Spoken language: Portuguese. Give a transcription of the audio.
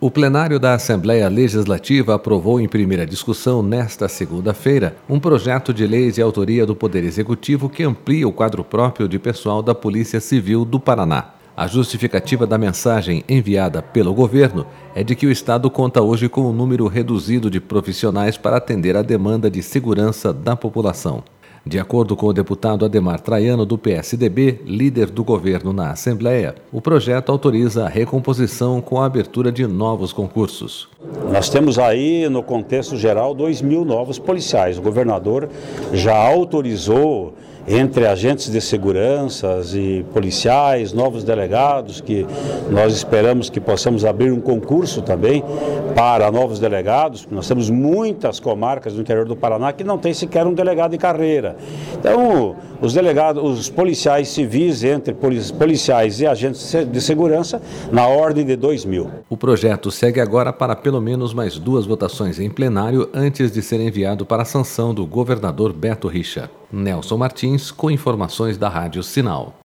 O plenário da Assembleia Legislativa aprovou em primeira discussão nesta segunda-feira um projeto de lei de autoria do Poder Executivo que amplia o quadro próprio de pessoal da Polícia Civil do Paraná. A justificativa da mensagem enviada pelo governo é de que o Estado conta hoje com um número reduzido de profissionais para atender à demanda de segurança da população. De acordo com o deputado Ademar Traiano, do PSDB, líder do governo na Assembleia, o projeto autoriza a recomposição com a abertura de novos concursos. Nós temos aí, no contexto geral, 2.000 novos policiais. O governador já autorizou, entre agentes de seguranças e policiais, novos delegados, que nós esperamos que possamos abrir um concurso também para novos delegados. Nós temos muitas comarcas no interior do Paraná que não tem sequer um delegado de carreira. Então, os policiais civis, entre policiais e agentes de segurança, na ordem de 2.000. O projeto segue agora para pelo menos mais 2 votações em plenário antes de ser enviado para a sanção do governador Beto Richa. Nelson Martins, com informações da Rádio Sinal.